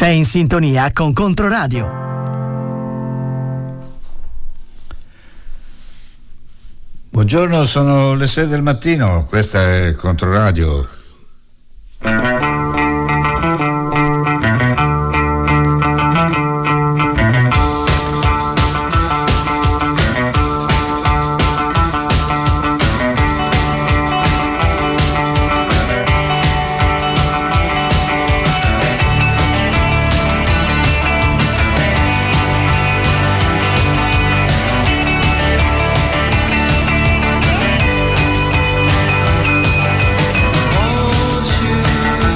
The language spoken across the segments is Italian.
Sei in sintonia con Controradio. Buongiorno, sono le 6 del mattino, questa è Controradio. Hold you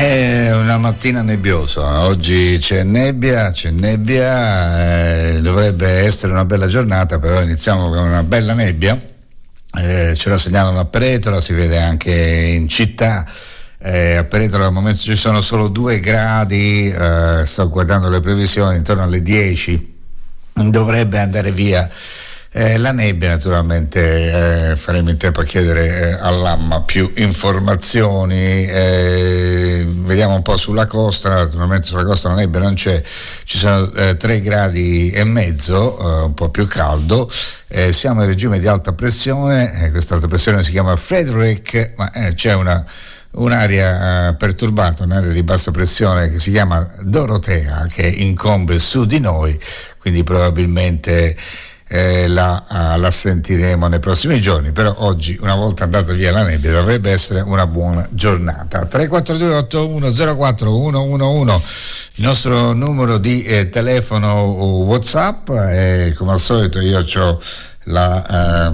È una mattina nebbiosa, oggi c'è nebbia, dovrebbe essere una bella giornata, però iniziamo con una bella nebbia, ce la segnalano a Peretola, si vede anche in città. A Peretola al momento ci sono solo 2 gradi, sto guardando le previsioni, intorno alle 10 dovrebbe andare via la nebbia. Naturalmente faremo in tempo a chiedere all'AMMA più informazioni. Vediamo un po' sulla costa. Naturalmente sulla costa la nebbia non c'è, ci sono 3 gradi e mezzo, un po' più caldo. Siamo in regime di alta pressione, questa alta pressione si chiama Frederick, ma c'è un'area perturbata, un'area di bassa pressione che si chiama Dorotea, che incombe su di noi, quindi probabilmente la sentiremo nei prossimi giorni. Però oggi, una volta andata via la nebbia, dovrebbe essere una buona giornata. 342-8104-111 il nostro numero di telefono WhatsApp, e come al solito io ho la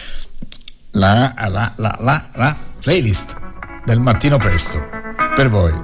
playlist del mattino presto per voi.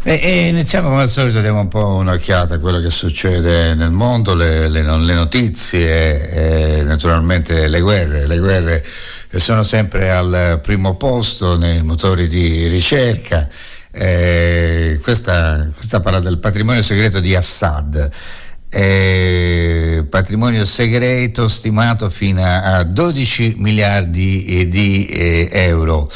E iniziamo come al solito, diamo un po' un'occhiata a quello che succede nel mondo, le notizie e naturalmente le guerre. Le guerre sono sempre al primo posto nei motori di ricerca. Questa parla del patrimonio segreto di Assad. Patrimonio segreto stimato fino a 12 miliardi di euro.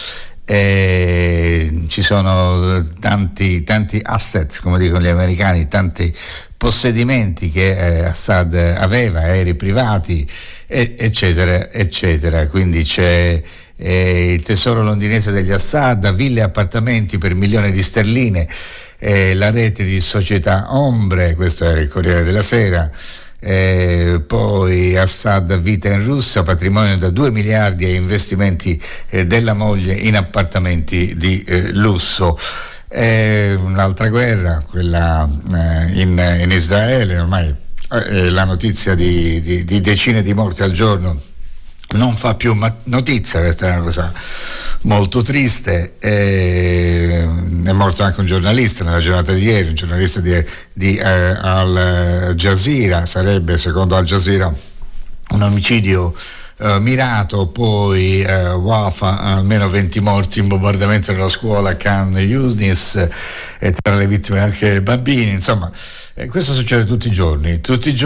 Ci sono tanti asset, come dicono gli americani, tanti possedimenti che Assad aveva, aerei privati, eccetera eccetera. Quindi c'è il tesoro londinese degli Assad, ville e appartamenti per milioni di sterline, la rete di società ombre, questo era il Corriere della Sera. Poi Assad vita in Russia, patrimonio da 2 miliardi e investimenti della moglie in appartamenti di lusso. Un'altra guerra, quella in Israele, ormai la notizia di decine di morti al giorno non fa più notizia. Questa è una cosa molto triste. È morto anche un giornalista nella giornata di ieri, un giornalista di Al Jazeera. Sarebbe, secondo Al Jazeera, un omicidio mirato. Poi Wafa, almeno 20 morti in bombardamento nella scuola Khan Yunis, e tra le vittime anche bambini. Insomma, questo succede tutti i giorni,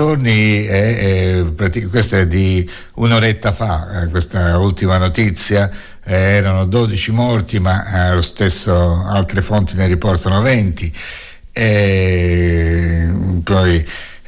questa è di un'oretta fa, questa ultima notizia. Erano 12 morti, ma lo stesso altre fonti ne riportano 20. Poi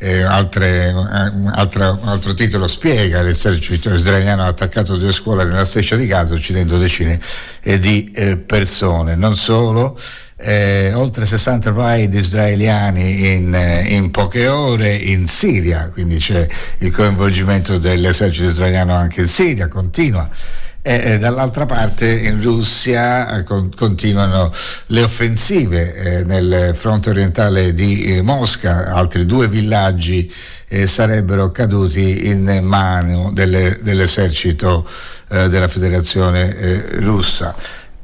altro titolo spiega: l'esercito israeliano ha attaccato 2 scuole nella striscia di Gaza, uccidendo decine di persone. Non solo, oltre 60 raid israeliani in poche ore in Siria, quindi c'è il coinvolgimento dell'esercito israeliano anche in Siria, continua. E dall'altra parte in Russia continuano le offensive nel fronte orientale di Mosca. Altri 2 villaggi sarebbero caduti in mano dell'esercito della Federazione Russa.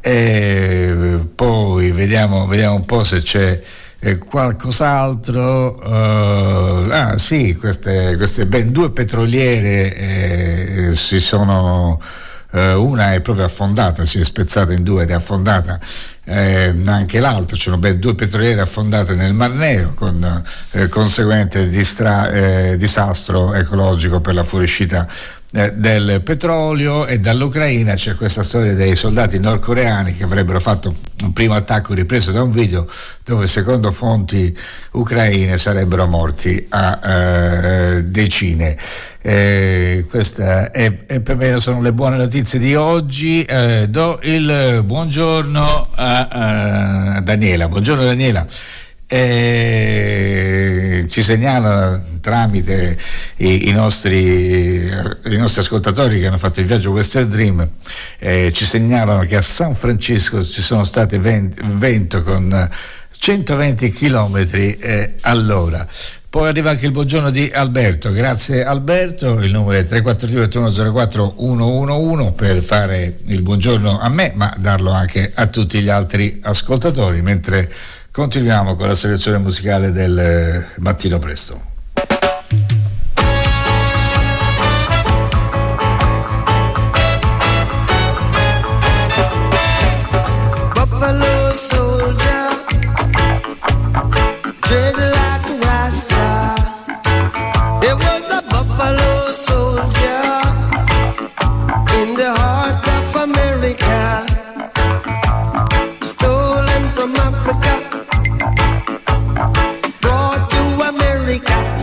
Poi vediamo un po' se c'è qualcos'altro. Sì, queste ben 2 petroliere si sono... una è proprio affondata, si è spezzata in 2 ed è affondata, anche l'altra. C'erano ben 2 petroliere affondate nel Mar Nero, con conseguente disastro ecologico per la fuoriuscita del petrolio. E dall'Ucraina c'è questa storia dei soldati nordcoreani che avrebbero fatto un primo attacco ripreso da un video dove, secondo fonti ucraine, sarebbero morti a decine. Questa è per me, sono le buone notizie di oggi. Do il buongiorno a Daniela. Buongiorno Daniela. Ci segnala tramite i nostri ascoltatori che hanno fatto il viaggio Western Dream, ci segnalano che a San Francisco ci sono state vento con 120 km all'ora. Poi arriva anche il buongiorno di Alberto. Grazie Alberto. Il numero è 342-8104-111 per fare il buongiorno a me, ma darlo anche a tutti gli altri ascoltatori, mentre continuiamo con la selezione musicale del mattino presto. Buffalo soldier, dread like a rasta. It was a buffalo soldier in the heart of America, stolen from Africa, brought to America.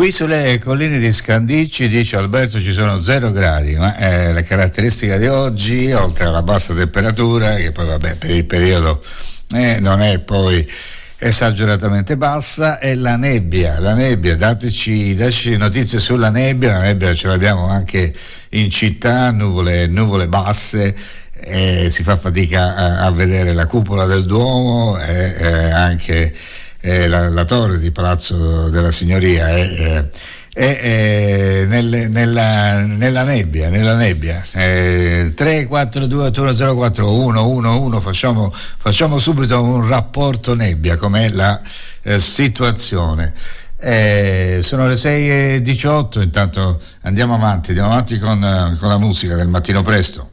Qui sulle colline di Scandicci, dice Alberto, ci sono 0 gradi, ma la caratteristica di oggi, oltre alla bassa temperatura, che poi vabbè per il periodo non è poi esageratamente bassa, è la nebbia. Dateci notizie sulla nebbia. La nebbia ce l'abbiamo anche in città, nuvole basse, si fa fatica a vedere la cupola del Duomo, anche la torre di Palazzo della Signoria è nella nebbia. 34281041111. Facciamo subito un rapporto nebbia, com'è la situazione. Sono le 6:18, intanto andiamo avanti con la musica del mattino presto.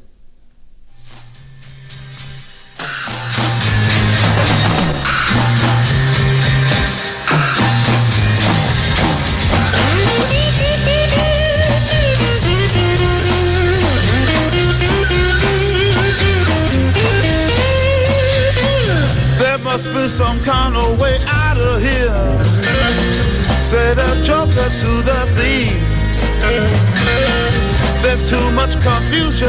Must be some kind of way out of here, said a joker to the thief. There's too much confusion,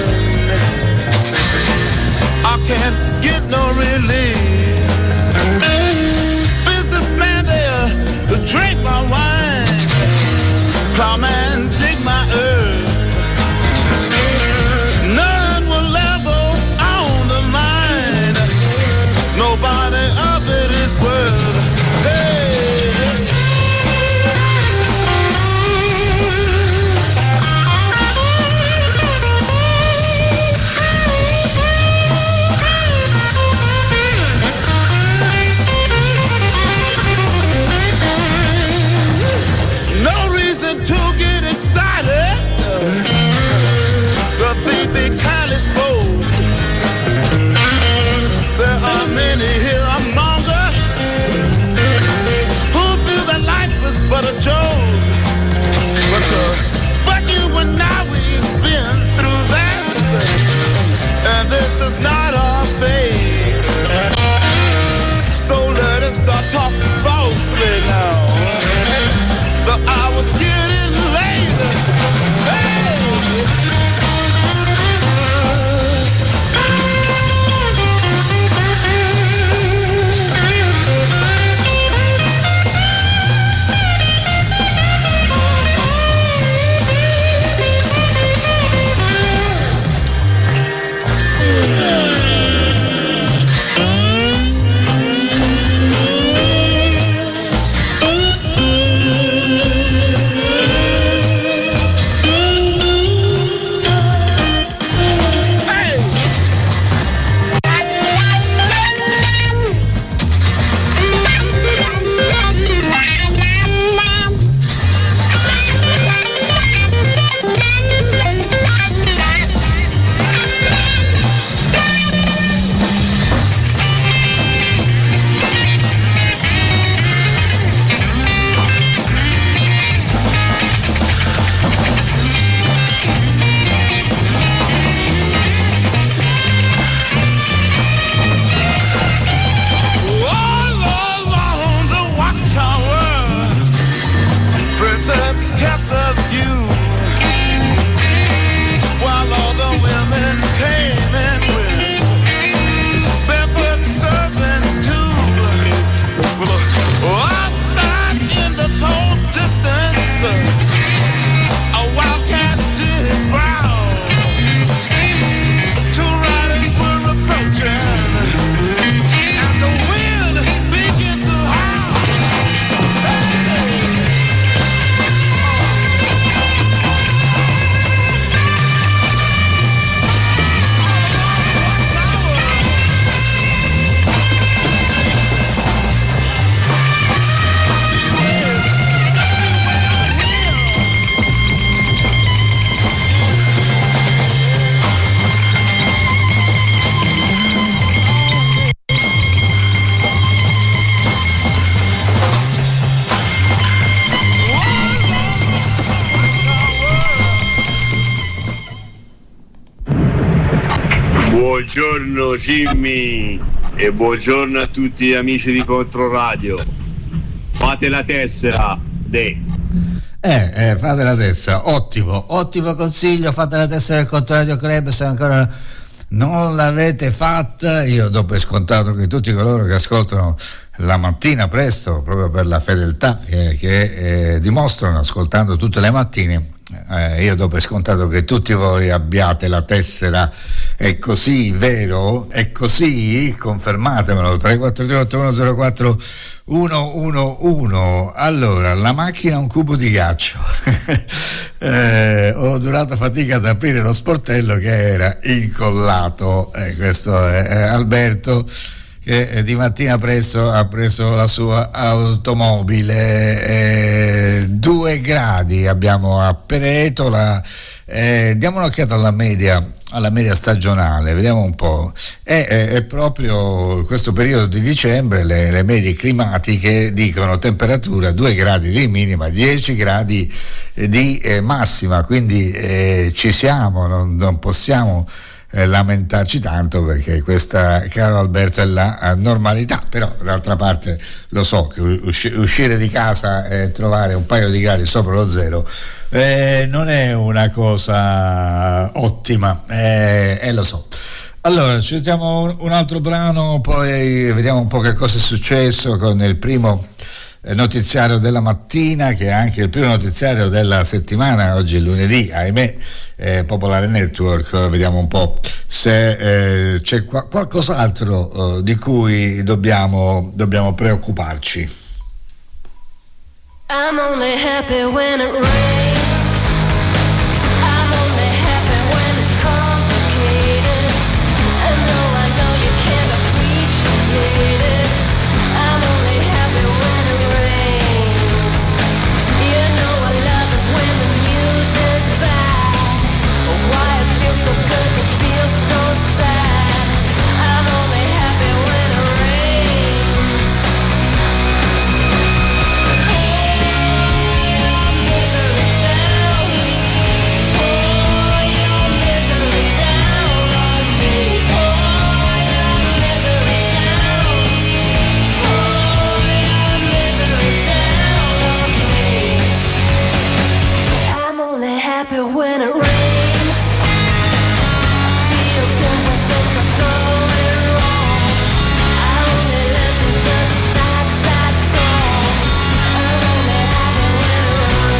I can't get no relief. Businessman there to drink my wine, plowman dig my earth. None will ever own the mine, nobody of it is worth. Hey. No reason to get excited, the thief be kindly spoke. There are many here among us who feel that life is but a joke. But you and I, we've been through that, and this is not our fate. So let us start talking falsely now. The hour's getting late. Hey! Buongiorno Jimmy e buongiorno a tutti gli amici di Controradio. Fate la tessera Fate la tessera, ottimo consiglio, fate la tessera del Controradio Club se ancora non l'avete fatta. Io do per scontato che tutti coloro che ascoltano la mattina presto, proprio per la fedeltà che dimostrano ascoltando tutte le mattine, io do per scontato che tutti voi abbiate la tessera. È così, vero? È così? Confermatemelo. 343 111. Allora, la macchina un cubo di ghiaccio. Ho durato fatica ad aprire lo sportello che era incollato. Questo è Alberto, che di mattina presto ha preso la sua automobile. 2 gradi abbiamo a Peretola. Diamo un'occhiata alla media stagionale, vediamo un po'. È proprio questo periodo di dicembre, le medie climatiche dicono temperatura 2 gradi di minima, 10 gradi di massima, quindi ci siamo, non possiamo lamentarci tanto, perché questa, caro Alberto, è la normalità. Però d'altra parte lo so che uscire di casa e trovare un paio di gradi sopra lo zero non è una cosa ottima, lo so. Allora ci mettiamo un altro brano, poi vediamo un po' che cosa è successo con il primo notiziario della mattina, che è anche il primo notiziario della settimana. Oggi è lunedì, ahimè. Popolare Network, vediamo un po' se c'è qualcos'altro di cui dobbiamo preoccuparci. I'm only happy when it rains. I'm only happy when it's complicated. And though I know you can't appreciate it, I'm only happy when it rains. You know I love it when the music's bad. Why it feels so good to feel so sad. I'm only happy when it rains. Misery town. Oh, your misery down on me. Oh, your misery town. Oh, your misery down on me. I'm only happy when it rains. Feel good when things are going wrong. I only listen to the sad, sad songs. I'm only happy when it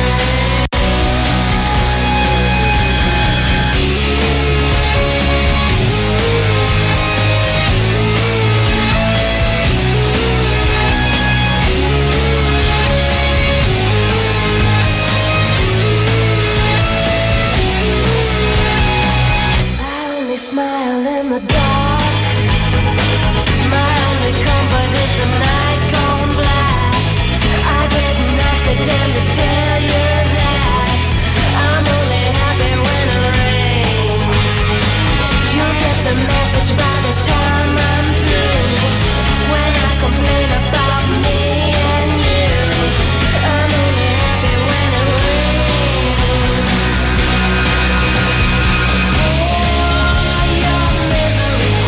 I only smile in the dark. My only comfort is the night gone black. I get an accident to tell you that I'm only happy when it rains. You'll get the message by the time I'm through. When I complain about me and you, I'm only happy when it rains. Oh, your misery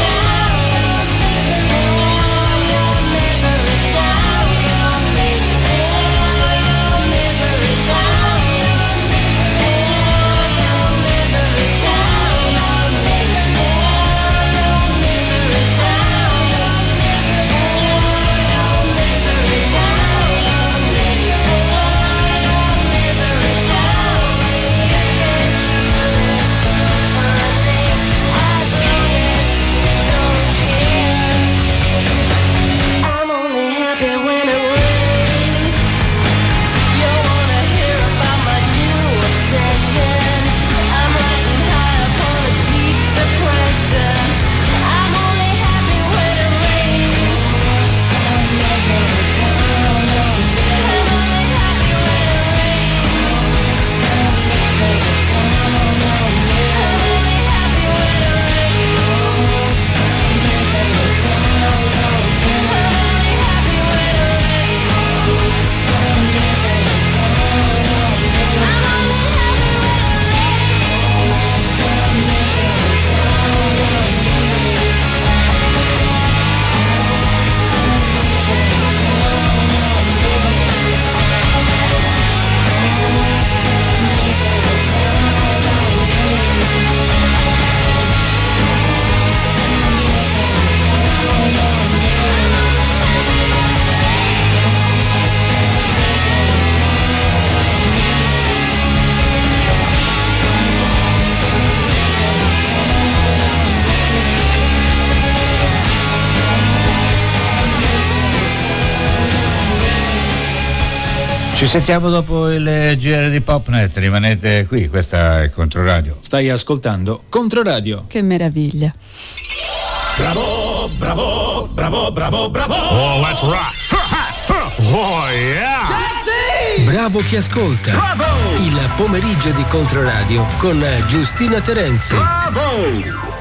Ci sentiamo dopo il GR di Popnet, rimanete qui, questa è Controradio. Stai ascoltando Controradio. Che meraviglia. Bravo, bravo, bravo, bravo, bravo. Oh, let's rock. Oh, yeah. Bravo chi ascolta. Bravo. Il pomeriggio di Controradio con Giustina Terenzi. Bravo.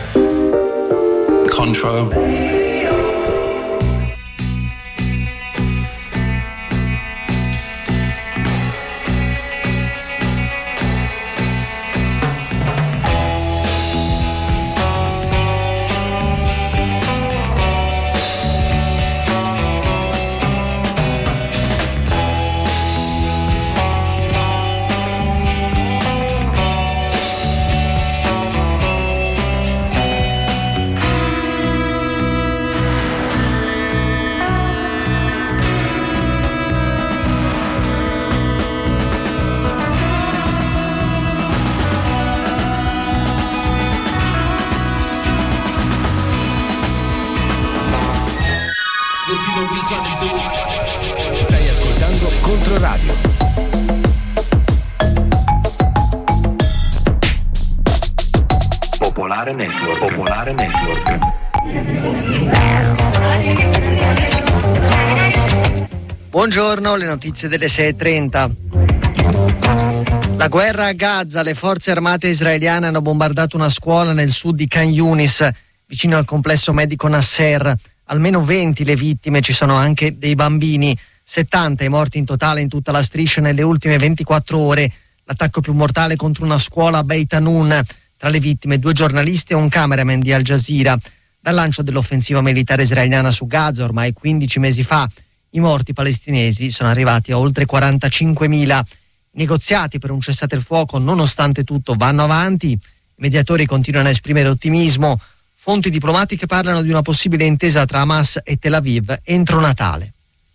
Contro. Stai ascoltando Controradio. Popolare Network. Popolare Network. Buongiorno, le notizie delle 6:30. La guerra a Gaza, le forze armate israeliane hanno bombardato una scuola nel sud di Khan Yunis, vicino al complesso medico Nasser. Almeno 20 le vittime, ci sono anche dei bambini, 70 i morti in totale in tutta la striscia nelle ultime 24 ore. L'attacco più mortale contro una scuola a Beit Hanun, tra le vittime 2 giornalisti e un cameraman di Al Jazeera. Dal lancio dell'offensiva militare israeliana su Gaza, ormai 15 mesi fa, i morti palestinesi sono arrivati a oltre 45.000. I negoziati per un cessate il fuoco, nonostante tutto, vanno avanti. I mediatori continuano a esprimere ottimismo. Fonti diplomatiche parlano di una possibile intesa tra Hamas e Tel Aviv entro Natale.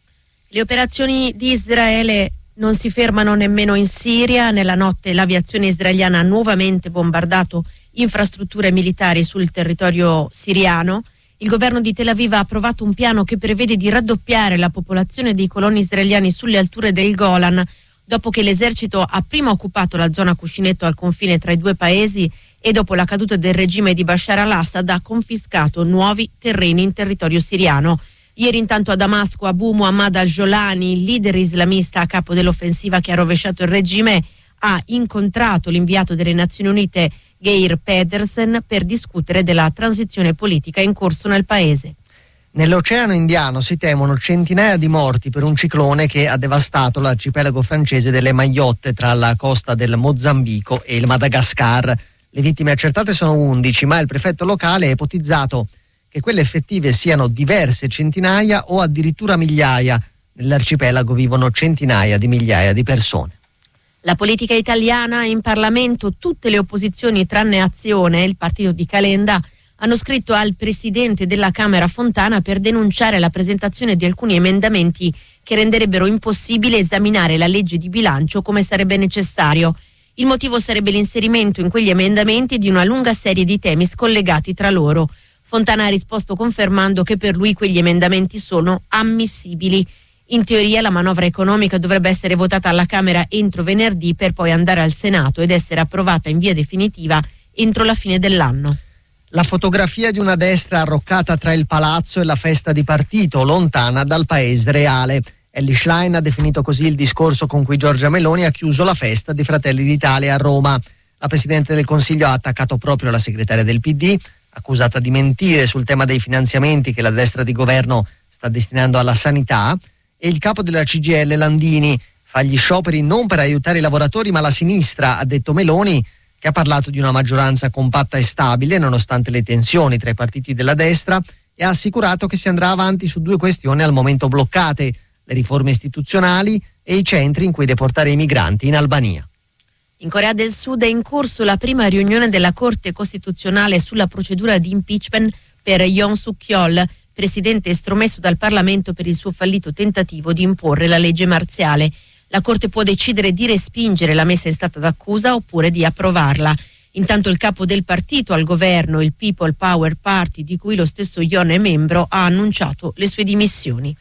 Le operazioni di Israele non si fermano nemmeno in Siria. Nella notte l'aviazione israeliana ha nuovamente bombardato infrastrutture militari sul territorio siriano. Il governo di Tel Aviv ha approvato un piano che prevede di raddoppiare la popolazione dei coloni israeliani sulle alture del Golan, dopo che l'esercito ha prima occupato la zona cuscinetto al confine tra i due paesi e dopo la caduta del regime di Bashar al-Assad ha confiscato nuovi terreni in territorio siriano. Ieri intanto a Damasco Abu Muhammad al-Jolani, il leader islamista a capo dell'offensiva che ha rovesciato il regime, ha incontrato l'inviato delle Nazioni Unite Geir Pedersen per discutere della transizione politica in corso nel paese. Nell'Oceano Indiano si temono centinaia di morti per un ciclone che ha devastato l'arcipelago francese delle Mayotte tra la costa del Mozambico e il Madagascar. Le vittime accertate sono 11, ma il prefetto locale ha ipotizzato che quelle effettive siano diverse centinaia o addirittura migliaia. Nell'arcipelago vivono centinaia di migliaia di persone. La politica italiana in Parlamento, tutte le opposizioni tranne Azione, il partito di Calenda, hanno scritto al presidente della Camera Fontana per denunciare la presentazione di alcuni emendamenti che renderebbero impossibile esaminare la legge di bilancio come sarebbe necessario. Il motivo sarebbe l'inserimento in quegli emendamenti di una lunga serie di temi scollegati tra loro. Fontana ha risposto confermando che per lui quegli emendamenti sono ammissibili. In teoria la manovra economica dovrebbe essere votata alla Camera entro venerdì per poi andare al Senato ed essere approvata in via definitiva entro la fine dell'anno. La fotografia di una destra arroccata tra il palazzo e la festa di partito, lontana dal paese reale. Elly Schlein ha definito così il discorso con cui Giorgia Meloni ha chiuso la festa di Fratelli d'Italia a Roma. La Presidente del Consiglio ha attaccato proprio la segretaria del PD, accusata di mentire sul tema dei finanziamenti che la destra di governo sta destinando alla sanità, e il capo della CGIL Landini fa gli scioperi non per aiutare i lavoratori ma la sinistra, ha detto Meloni, che ha parlato di una maggioranza compatta e stabile nonostante le tensioni tra i partiti della destra, e ha assicurato che si andrà avanti su 2 questioni al momento bloccate: le riforme istituzionali e i centri in cui deportare i migranti in Albania. In Corea del Sud è in corso la prima riunione della Corte Costituzionale sulla procedura di impeachment per Yoon Suk-yeol, presidente estromesso dal Parlamento per il suo fallito tentativo di imporre la legge marziale. La Corte può decidere di respingere la messa in stato d'accusa oppure di approvarla. Intanto il capo del partito al governo, il People Power Party, di cui lo stesso Yoon è membro, ha annunciato le sue dimissioni.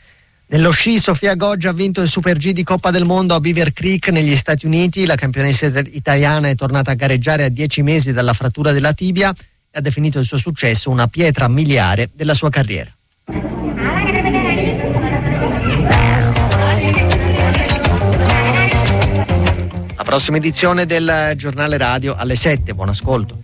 Nello sci Sofia Goggia ha vinto il Super G di Coppa del Mondo a Beaver Creek negli Stati Uniti. La campionessa italiana è tornata a gareggiare a 10 mesi dalla frattura della tibia e ha definito il suo successo una pietra miliare della sua carriera. La prossima edizione del giornale radio alle 7. Buon ascolto.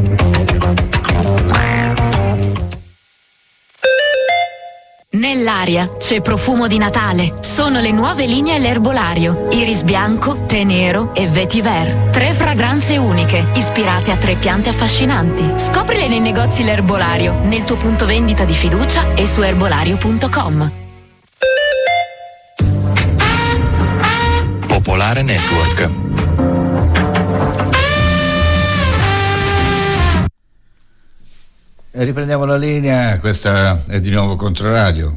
Nell'aria c'è profumo di Natale. Sono le nuove linee L'Erbolario, Iris bianco, tè nero e vetiver. 3 fragranze uniche, ispirate a 3 piante affascinanti. Scoprile nei negozi L'Erbolario, nel tuo punto vendita di fiducia e su erbolario.com. Popolare Network. E riprendiamo la linea, questa è di nuovo Controradio.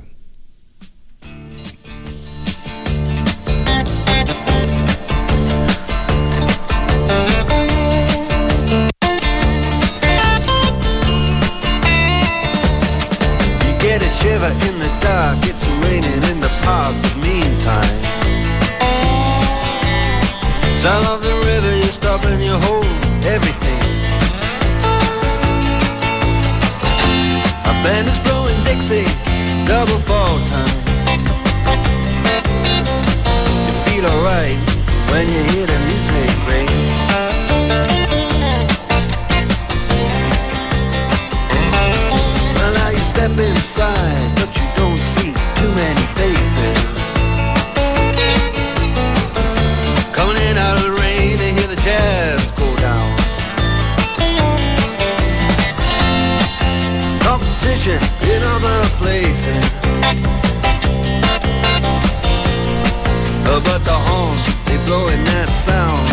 You get a shiver in the dark, it's raining in the park, but meantime sound of the river, you stop and you hold everything. A band is blowing Dixie, double fall time. You feel alright when you hear the music ring. Well, now you step inside, but you don't see too many faces. Coming in out of the rain to hear the jazz go down. Competition in other places, but the horns, they blowing that sound.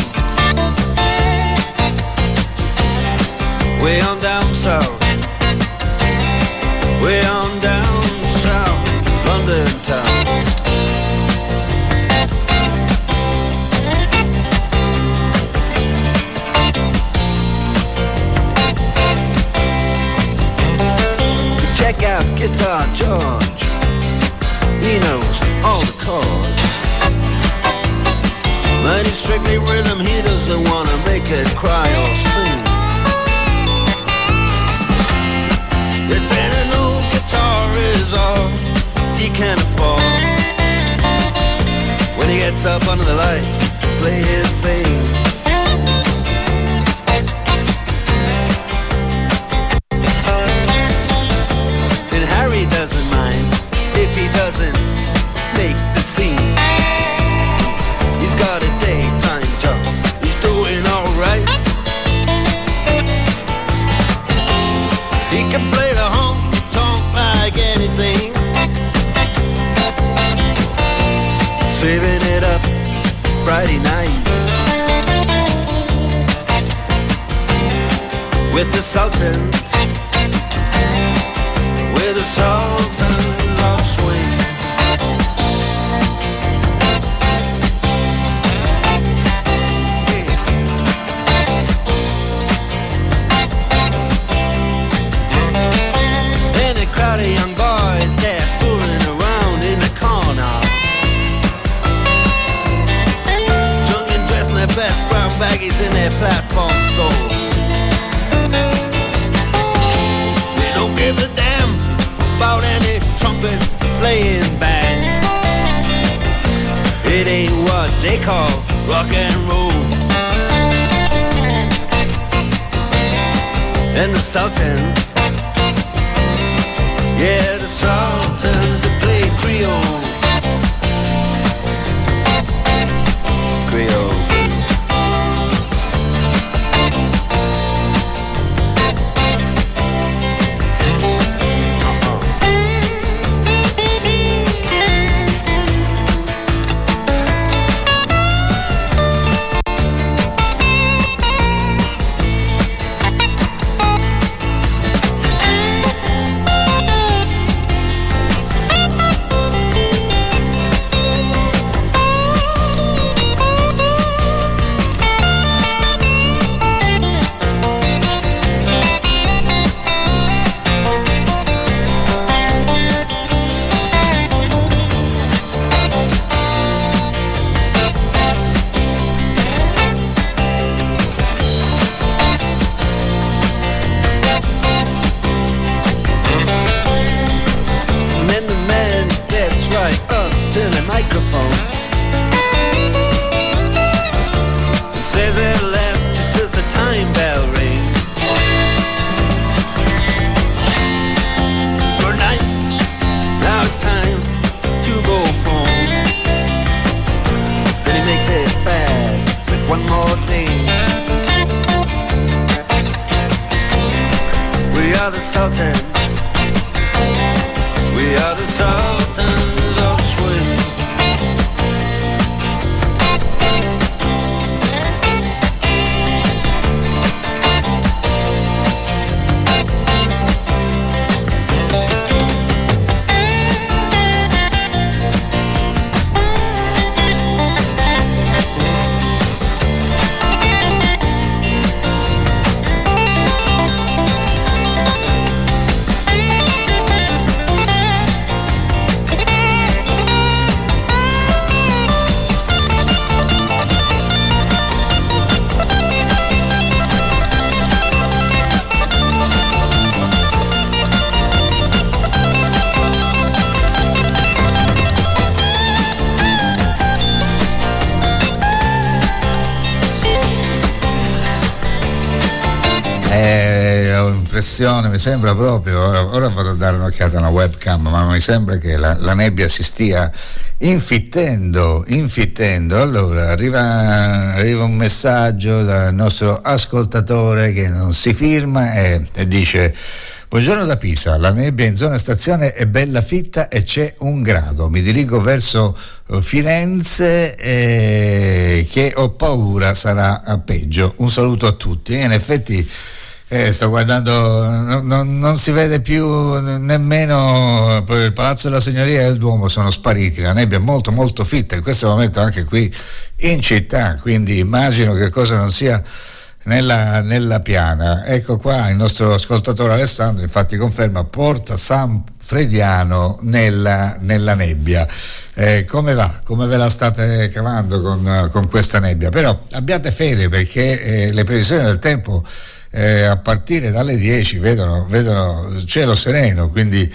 Way on down south, way on down south, London town. Check out Guitar George, he knows all the chords. But he's strictly rhythm, he doesn't want to make it cry or sing. If any old guitar is all he can afford, when he gets up under the lights to play his thing, Harry doesn't mind if he doesn't make the scene. He's got a daytime job, he's doing alright. He can play the honky-tonk like anything, saving it up Friday night with the Sultans. We're the Sultans of Swing. And a crowd of young boys, they're fooling around in the corner, drunk and dressed in their best brown baggies in their platform soles. They don't give a damn about any trumpet playing band. It ain't what they call rock and roll. And the Sultans, yeah, the Sultans, they play Creole. Creole. We are the Sultans. We are the Sultans of Swing. Ho l'impressione, mi sembra proprio, ora vado a dare un'occhiata a una webcam, ma mi sembra che la nebbia si stia infittendo. Allora arriva un messaggio dal nostro ascoltatore che non si firma e dice: buongiorno da Pisa, la nebbia in zona stazione è bella fitta e c'è 1 grado, mi dirigo verso Firenze che ho paura sarà peggio. Un saluto a tutti. In effetti sto guardando, non si vede più nemmeno il Palazzo della Signoria e il Duomo, sono spariti, la nebbia è molto molto fitta in questo momento anche qui in città, quindi immagino che cosa non sia nella piana. Ecco qua il nostro ascoltatore Alessandro infatti conferma: Porta San Frediano nella nebbia. Come va? Come ve la state cavando con questa nebbia? Però abbiate fede, perché le previsioni del tempo a partire dalle 10 vedono cielo sereno, quindi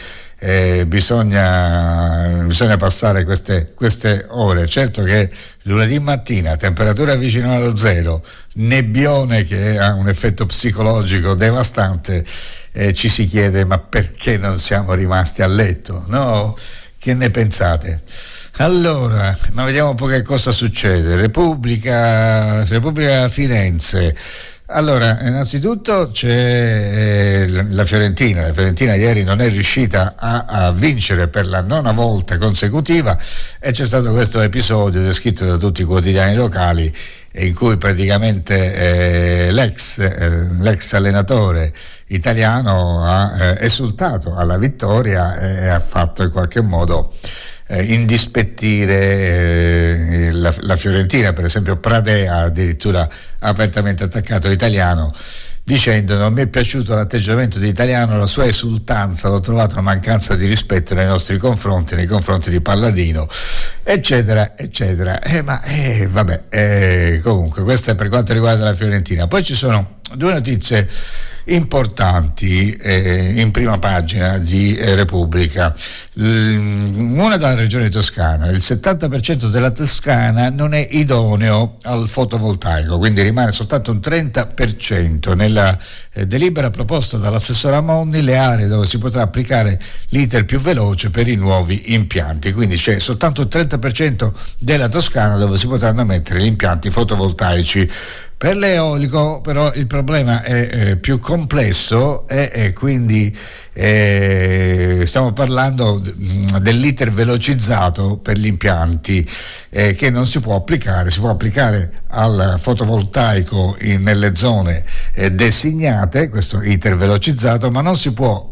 bisogna passare queste ore. Certo che lunedì mattina temperatura vicino allo zero, nebbione che ha un effetto psicologico devastante, ci si chiede: ma perché non siamo rimasti a letto? No? Che ne pensate? Allora, ma vediamo un po' che cosa succede. Repubblica Firenze. Allora, innanzitutto c'è la Fiorentina. La Fiorentina ieri non è riuscita a vincere per la 9ª volta consecutiva e c'è stato questo episodio descritto da tutti i quotidiani locali in cui praticamente l'ex allenatore italiano ha esultato alla vittoria e ha fatto in qualche modo indispettire la Fiorentina. Per esempio Pradea ha addirittura apertamente attaccato l'italiano dicendo: non mi è piaciuto l'atteggiamento di Italiano, la sua esultanza l'ho trovata una mancanza di rispetto nei nostri confronti, nei confronti di Palladino, eccetera eccetera. Comunque questo è per quanto riguarda la Fiorentina. Poi ci sono 2 notizie importanti in prima pagina di Repubblica. Una dalla regione Toscana: il 70% della Toscana non è idoneo al fotovoltaico, quindi rimane soltanto un 30%. Nella delibera proposta dall'assessore Amonni, le aree dove si potrà applicare l'iter più veloce per i nuovi impianti, quindi c'è soltanto il 30% della Toscana dove si potranno mettere gli impianti fotovoltaici. Per l'eolico però il problema è più complesso e quindi stiamo parlando dell'iter velocizzato per gli impianti che non si può applicare. Si può applicare al fotovoltaico nelle zone designate, questo iter velocizzato, ma non si può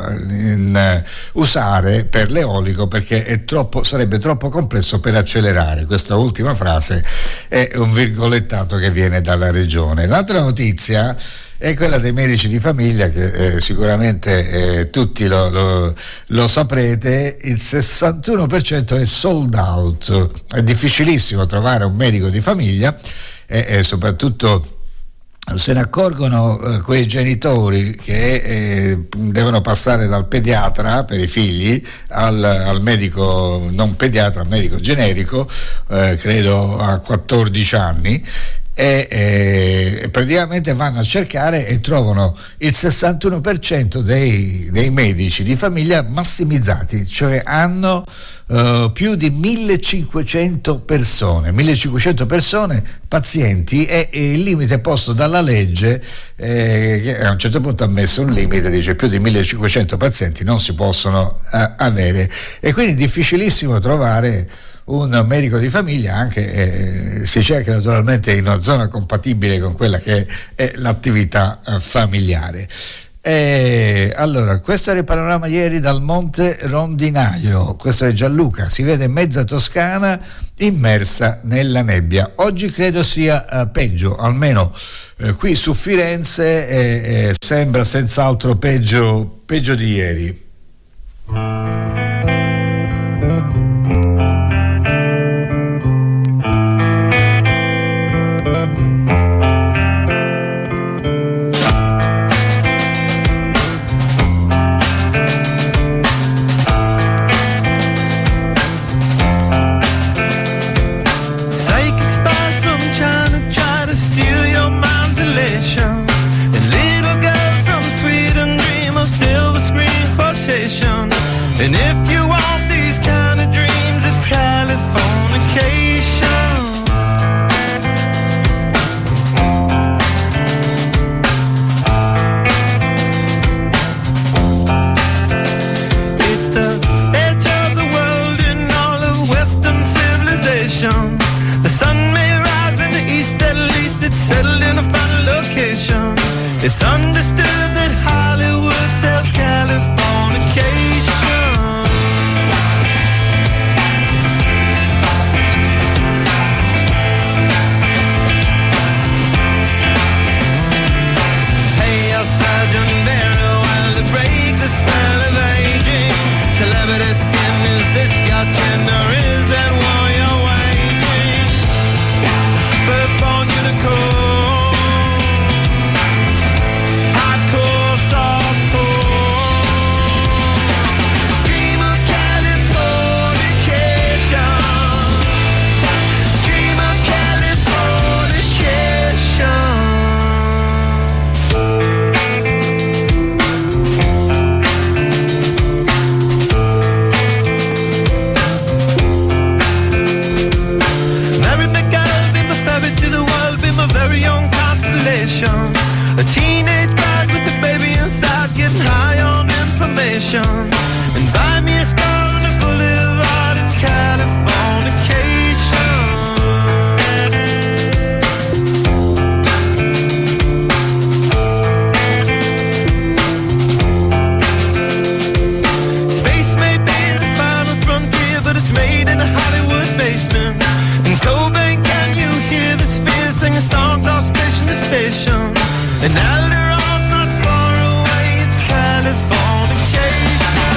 usare per l'eolico perché sarebbe troppo complesso per accelerare. Questa ultima frase è un virgolettato che viene dalla regione. L'altra notizia è quella dei medici di famiglia che sicuramente tutti lo saprete. Il 61% è sold out, è difficilissimo trovare un medico di famiglia e soprattutto se ne accorgono quei genitori che devono passare dal pediatra per i figli al medico non pediatra, al medico generico, credo a 14 anni, e praticamente vanno a cercare e trovano il 61% dei medici di famiglia massimizzati, cioè hanno più di 1500 persone, pazienti, e il limite posto dalla legge che a un certo punto ha messo un limite, dice più di 1500 pazienti non si possono avere, e quindi è difficilissimo trovare un medico di famiglia, anche si cerca naturalmente in una zona compatibile con quella che è l'attività familiare. Allora, questo era il panorama ieri dal Monte Rondinaio. Questo è Gianluca, si vede mezza Toscana immersa nella nebbia. Oggi credo sia peggio, almeno qui su Firenze sembra senz'altro peggio di ieri. And if you want these kind of dreams, it's Californication. It's the edge of the world in all of Western civilization. The sun may rise in the east, at least it's settled in a final location. It's understood that Hollywood sells Californication. Celebrity skin, is this your gender? Is that war you're waging? Firstborn unicorn, hardcore, softcore. Dream of Californication. Dream of Californication. A teenage bride with a baby inside, getting high on information. And buy me a star on the boulevard, it's Californication. Space may be the final frontier, but it's made in a Hollywood basement. In Cobain, can you hear the spheres singing songs off station to station? And Alderon's not far away, it's Californication.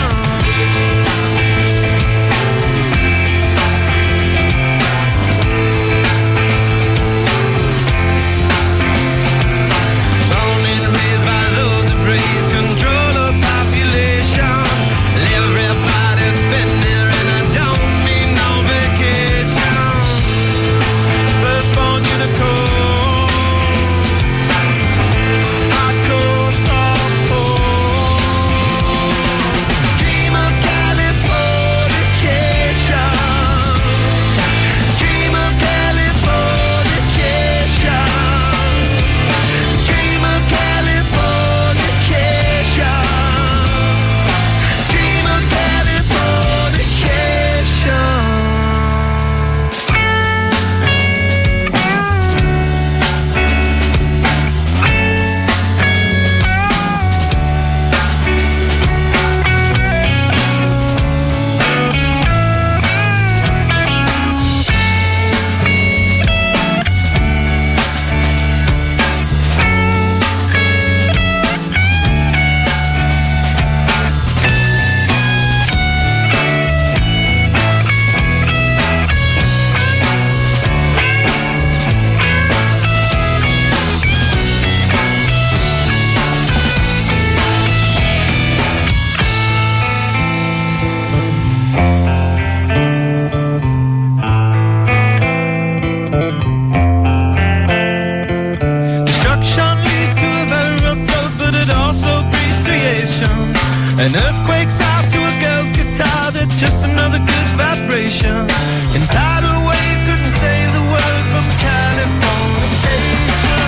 An earthquake's out to a girl's guitar, they're just another good vibration. And tidal waves couldn't save the world from Californication.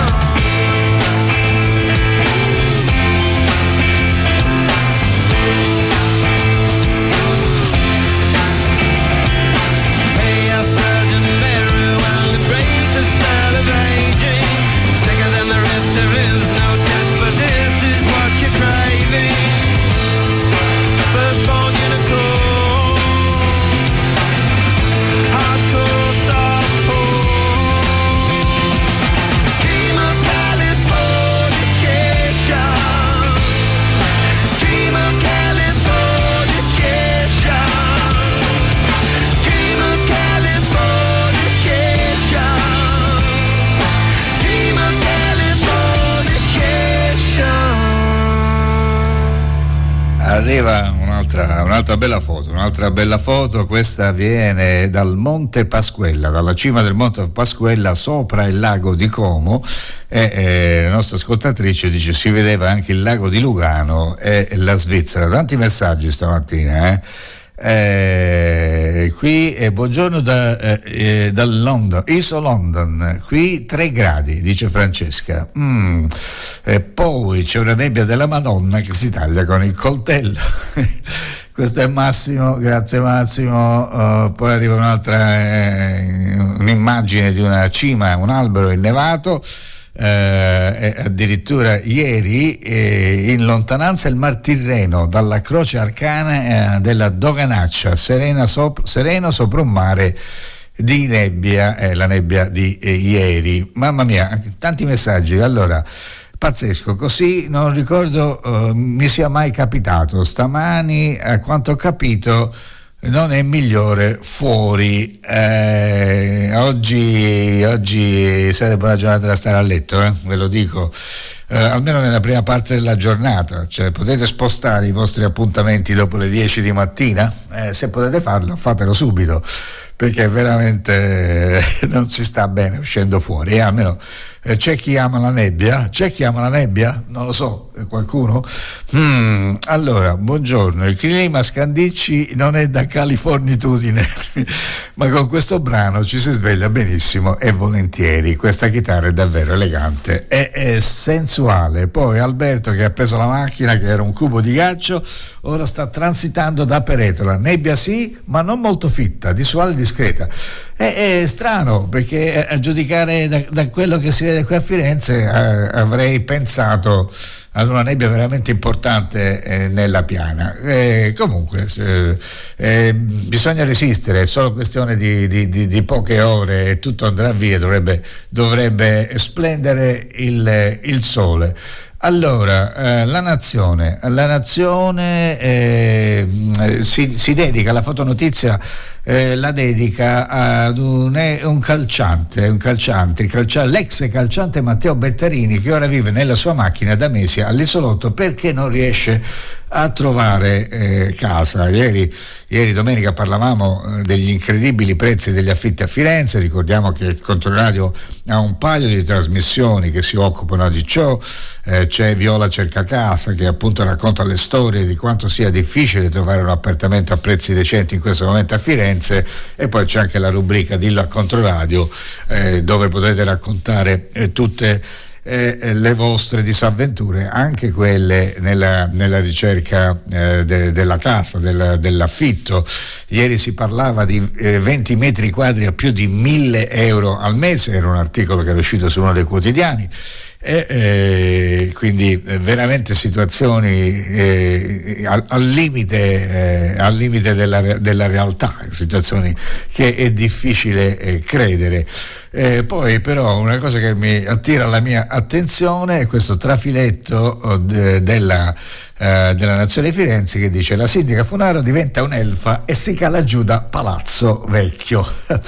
Hey, our Sergeant Mary, while the break the smell of aging. Sicker than the rest, there is no test, but this is what you're craving. Firstborn unicorn, hardcore softcore. Dream of Californication. Dream of Californication. Dream of Californication. Dream of Californication. Arriva un'altra bella foto, questa viene dal Monte Pasquella, dalla cima del Monte Pasquella sopra il lago di Como, e la nostra ascoltatrice dice si vedeva anche il lago di Lugano e la Svizzera. Tanti messaggi stamattina, qui buongiorno da London, Iso London, qui 3 gradi, dice Francesca. E poi c'è una nebbia della Madonna che si taglia con il coltello. Questo è Massimo, grazie Massimo. Poi arriva un'immagine di una cima, un albero innevato. Addirittura ieri in lontananza il Mar Tirreno dalla croce arcana della Doganaccia, sereno sopra un mare di nebbia, la nebbia di ieri. Mamma mia, tanti messaggi. Allora, pazzesco, così non ricordo mi sia mai capitato. Stamani, a quanto ho capito, non è migliore fuori. Oggi sarebbe una giornata da stare a letto, ve lo dico, almeno nella prima parte della giornata. Cioè, potete spostare i vostri appuntamenti dopo le 10 di mattina? Se potete farlo, fatelo subito, perché veramente non si sta bene uscendo fuori, almeno c'è chi ama la nebbia? Non lo so, qualcuno? Allora, buongiorno, il clima Scandicci non è da californitudine, ma con questo brano ci si sveglia benissimo e volentieri. Questa chitarra è davvero elegante, è sensuale. Poi Alberto, che ha preso la macchina che era un cubo di ghiaccio, ora sta transitando da Peretola, nebbia sì, ma non molto fitta, di suave discreta. È strano, perché a giudicare da quello che si vede qui a Firenze avrei pensato ad una nebbia veramente importante nella piana. Comunque bisogna resistere, è solo questione di poche ore e tutto andrà via, dovrebbe splendere il sole. Allora, la nazione si dedica, la fotonotizia la dedica ad un calciante, l'ex calciante Matteo Bettarini, che ora vive nella sua macchina da mesi all'Isolotto perché non riesce a trovare casa. Ieri domenica parlavamo degli incredibili prezzi degli affitti a Firenze. Ricordiamo che il Controradio ha un paio di trasmissioni che si occupano di ciò. C'è Viola cerca casa, che appunto racconta le storie di quanto sia difficile trovare un appartamento a prezzi decenti in questo momento a Firenze, e poi c'è anche la rubrica Dillo a Controradio, dove potete raccontare tutte le vostre disavventure, anche quelle nella ricerca della casa, dell'affitto. Ieri si parlava di 20 metri quadri a più di 1.000 euro al mese, era un articolo che era uscito su uno dei quotidiani, quindi veramente situazioni al limite della realtà, situazioni che è difficile credere. Poi però una cosa che mi attira la mia attenzione è questo trafiletto della Nazione di Firenze, che dice: la sindaca Funaro diventa un'elfa e si cala giù da Palazzo Vecchio.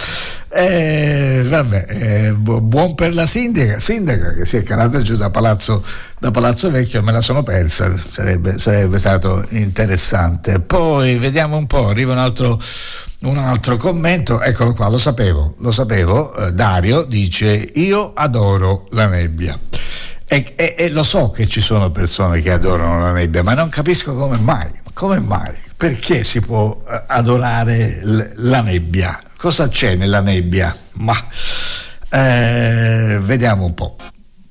Buon per la sindaca che si è calata giù da Palazzo Vecchio. Me la sono persa, sarebbe stato interessante. Poi vediamo un po', arriva un altro commento, eccolo qua, lo sapevo. Dario dice: io adoro la nebbia. E lo so che ci sono persone che adorano la nebbia, ma non capisco come mai, perché si può adorare la nebbia? Cosa c'è nella nebbia? Ma vediamo un po'.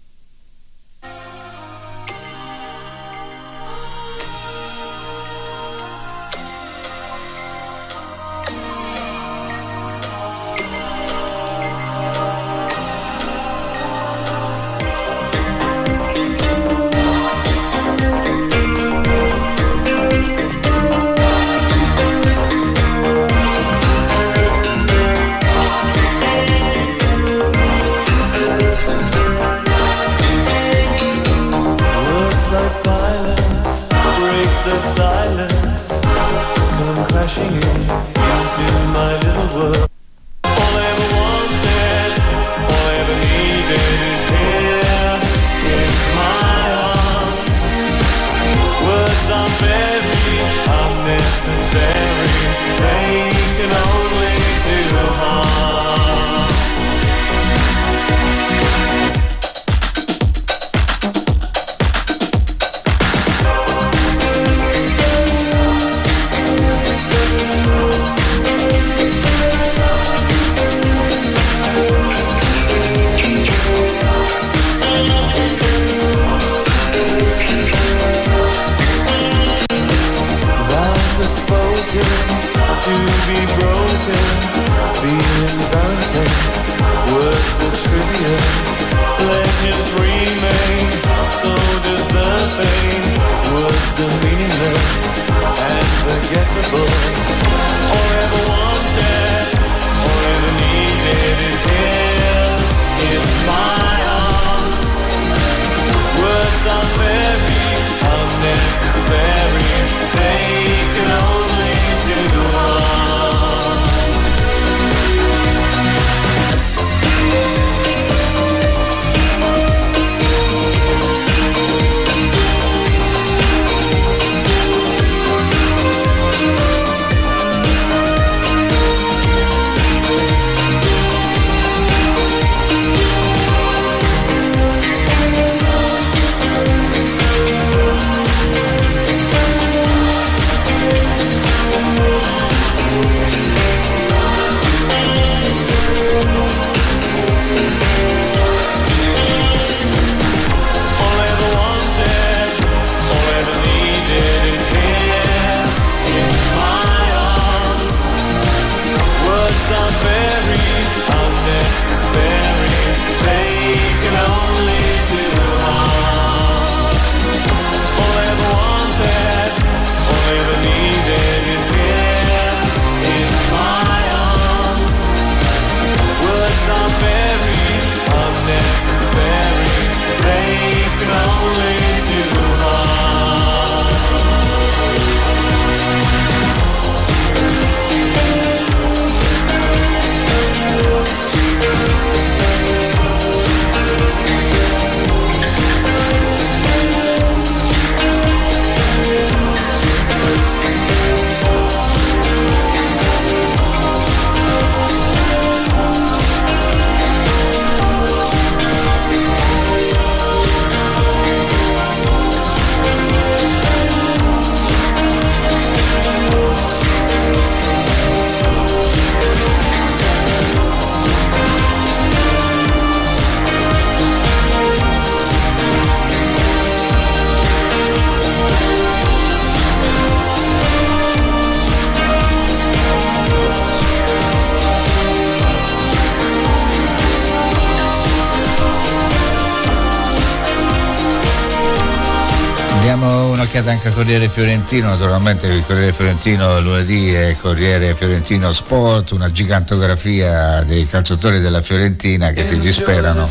Anche Corriere Fiorentino, naturalmente il Corriere Fiorentino lunedì è Corriere Fiorentino Sport, una gigantografia dei calciatori della Fiorentina che si disperano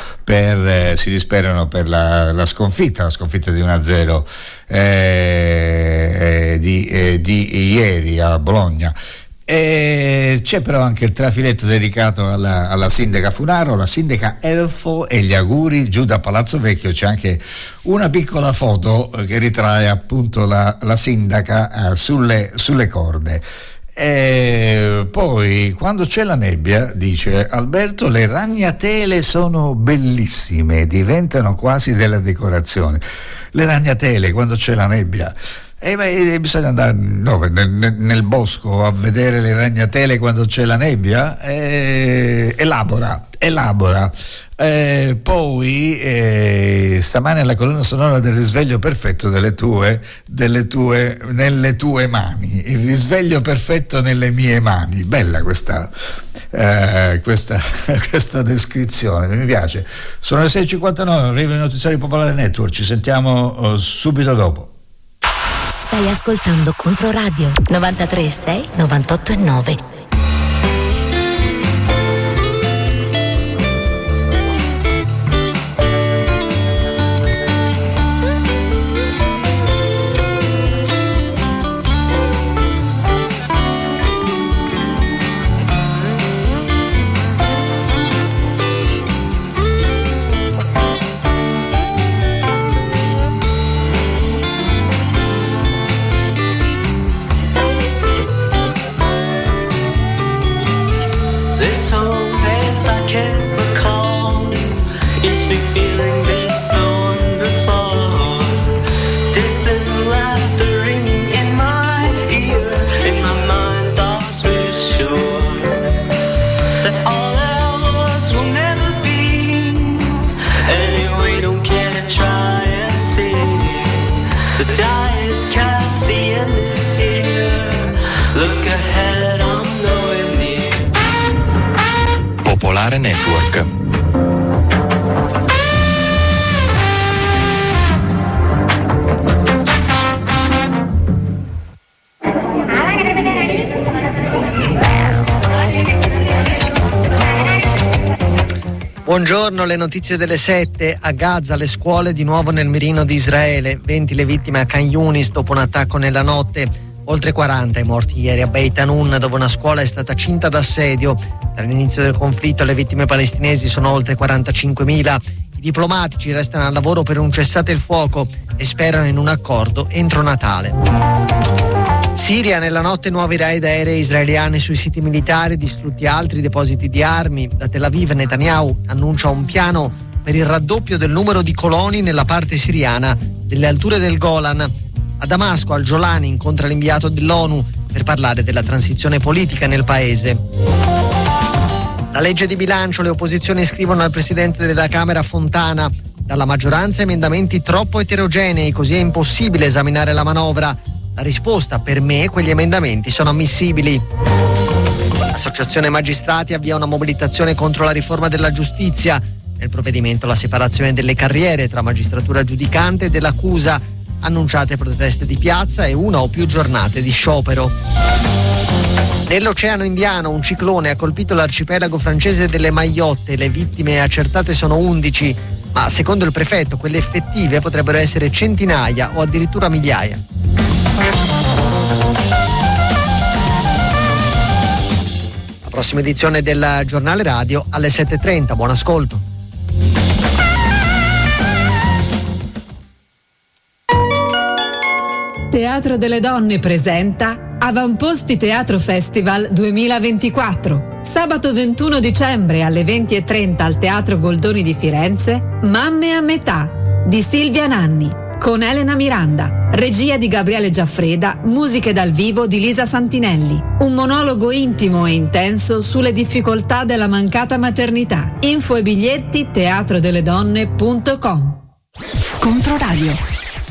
per la sconfitta di 1-0 di ieri a Bologna. E c'è però anche il trafiletto dedicato alla sindaca Funaro, la sindaca Elfo e gli auguri giù da Palazzo Vecchio. C'è anche una piccola foto che ritrae appunto la sindaca sulle corde. Poi quando c'è la nebbia, dice Alberto, le ragnatele sono bellissime, diventano quasi della decorazione. Le ragnatele quando c'è la nebbia, bisogna andare nel bosco a vedere le ragnatele quando c'è la nebbia. Elabora. Poi stamane la colonna sonora del risveglio perfetto nelle tue mani, il risveglio perfetto nelle mie mani. Bella questa descrizione, mi piace. Sono le 6:59, arriva il notiziario Popolare Network, ci sentiamo subito dopo. Stai ascoltando Controradio 93.6, 98.9. Popolare Network. Buongiorno, le notizie delle 7. A Gaza le scuole di nuovo nel mirino di Israele, 20 le vittime a Khan Yunis dopo un attacco nella notte, oltre 40 i morti ieri a Beit Hanun dove una scuola è stata cinta d'assedio. Dall'inizio del conflitto le vittime palestinesi sono oltre 45.000. I diplomatici restano al lavoro per un cessate il fuoco e sperano in un accordo entro Natale. Siria, nella notte nuovi raid aerei israeliani sui siti militari, distrutti altri depositi di armi. Da Tel Aviv Netanyahu annuncia un piano per il raddoppio del numero di coloni nella parte siriana delle alture del Golan. A Damasco Al-Jolani incontra l'inviato dell'ONU per parlare della transizione politica nel paese. La legge di bilancio, le opposizioni scrivono al presidente della Camera Fontana. Dalla maggioranza emendamenti troppo eterogenei, così è impossibile esaminare la manovra. La risposta: per me quegli emendamenti sono ammissibili. L'associazione magistrati avvia una mobilitazione contro la riforma della giustizia. Nel provvedimento la separazione delle carriere tra magistratura giudicante e dell'accusa. Annunciate proteste di piazza e una o più giornate di sciopero. Nell'Oceano Indiano un ciclone ha colpito l'arcipelago francese delle Maiotte. Le vittime accertate sono 11, ma secondo il prefetto quelle effettive potrebbero essere centinaia o addirittura migliaia. La prossima edizione del giornale radio alle 7:30. Buon ascolto. Teatro delle Donne presenta Avamposti Teatro Festival 2024. Sabato 21 dicembre alle 20:30 al Teatro Goldoni di Firenze, Mamme a metà di Silvia Nanni con Elena Miranda, regia di Gabriele Giaffreda, musiche dal vivo di Lisa Santinelli. Un monologo intimo e intenso sulle difficoltà della mancata maternità. Info e biglietti teatrodeledonne.com. Controradio.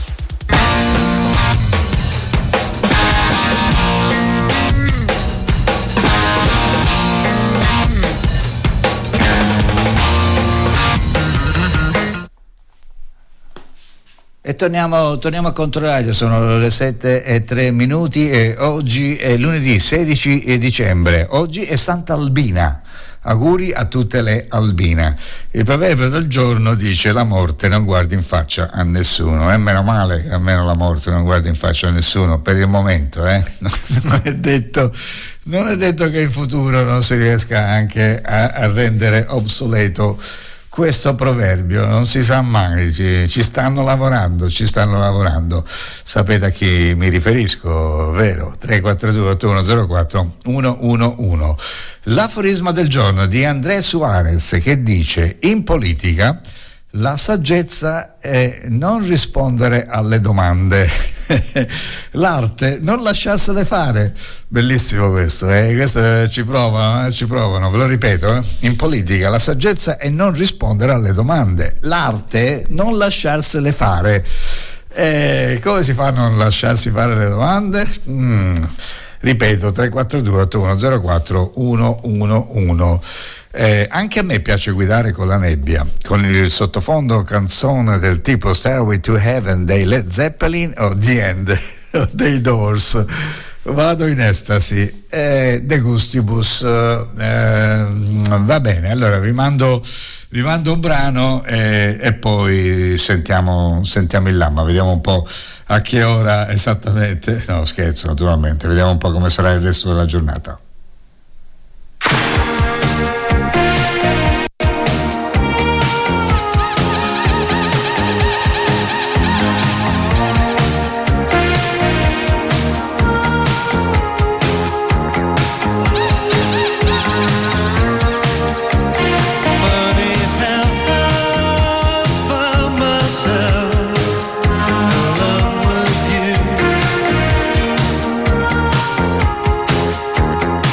E torniamo a Controradio, sono le 7:03 e oggi è lunedì 16 dicembre, oggi è Santa Albina, auguri a tutte le Albina. Il proverbio del giorno dice: la morte non guarda in faccia a nessuno, e meno male che almeno la morte non guarda in faccia a nessuno per il momento, non è detto che in futuro non si riesca anche a rendere obsoleto questo proverbio, non si sa mai, ci stanno lavorando, sapete a chi mi riferisco, vero? 342-8104-111. L'aforisma del giorno di André Suarez, che dice: in politica la saggezza è non rispondere alle domande, l'arte non lasciarsele fare. Bellissimo questo, questo ci provano, ve lo ripeto, in politica la saggezza è non rispondere alle domande, l'arte non lasciarsele fare. Come si fa a non lasciarsi fare le domande? Ripeto, 342-8104-111. Anche a me piace guidare con la nebbia, con il sottofondo canzone del tipo Stairway to Heaven dei Led Zeppelin o The End dei Doors. Vado in estasi, De Gustibus. Va bene, allora vi mando un brano e poi sentiamo il Lamma, vediamo un po' a che ora esattamente. No, scherzo, naturalmente, vediamo un po' come sarà il resto della giornata. Myself,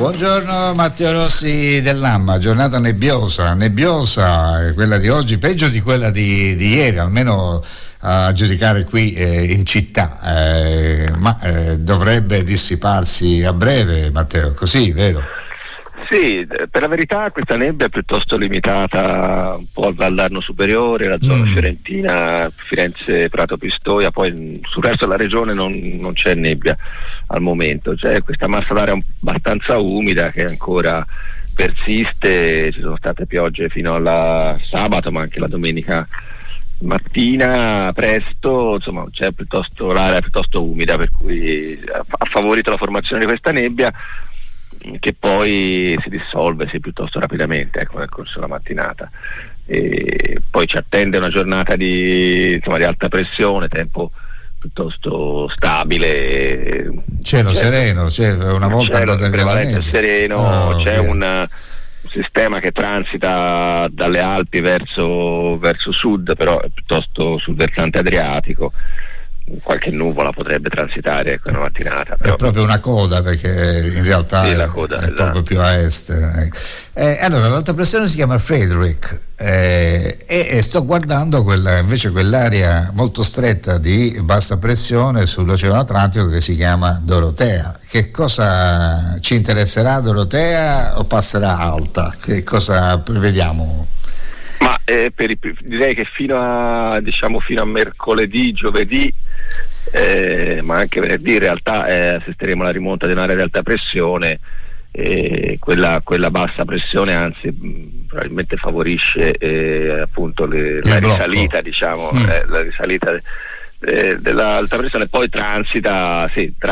Buongiorno Matteo Rossi dell'Amma, giornata nebbiosa, quella di oggi peggio di quella di ieri, almeno a giudicare qui in città, ma dovrebbe dissiparsi a breve, Matteo, così, vero? Sì, per la verità questa nebbia è piuttosto limitata un po' al Valdarno superiore, la zona fiorentina, Firenze, Prato Pistoia, poi sul resto della regione non c'è nebbia al momento, c'è questa massa d'aria abbastanza umida che ancora persiste, ci sono state piogge fino alla sabato ma anche la domenica mattina presto, insomma c'è l'area piuttosto umida, per cui ha favorito la formazione di questa nebbia che poi si dissolve piuttosto rapidamente nel corso della mattinata, e poi ci attende una giornata di alta pressione, tempo piuttosto stabile, cielo sereno, una volta andata prevalente sereno, c'è un sistema che transita dalle Alpi verso sud, però è piuttosto sul versante adriatico, qualche nuvola potrebbe transitare una mattinata, però. È proprio una coda, perché in realtà sì, la coda, è proprio più a est. Allora l'alta pressione si chiama Frederick, e sto guardando invece quell'area molto stretta di bassa pressione sull'Oceano Atlantico che si chiama Dorotea. Che cosa ci interesserà Dorotea o passerà alta? Che cosa prevediamo? Ma direi che fino a mercoledì, giovedì, ma anche venerdì in realtà assisteremo alla rimonta di un'area di alta pressione, quella bassa pressione anzi probabilmente favorisce appunto la risalita, la risalita dell'alta pressione, poi transita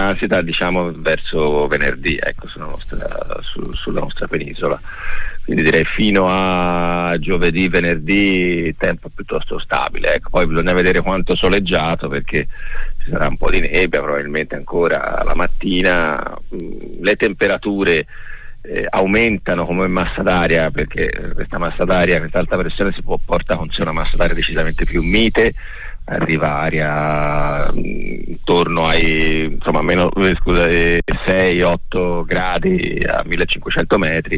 verso venerdì, sulla nostra penisola. Quindi direi fino a giovedì, venerdì tempo piuttosto stabile, poi bisogna vedere quanto soleggiato, perché ci sarà un po' di nebbia probabilmente ancora la mattina. Le temperature aumentano come massa d'aria, perché questa alta pressione porta con sé una massa d'aria decisamente più mite, arriva aria intorno ai 6-8 gradi a 1500 metri.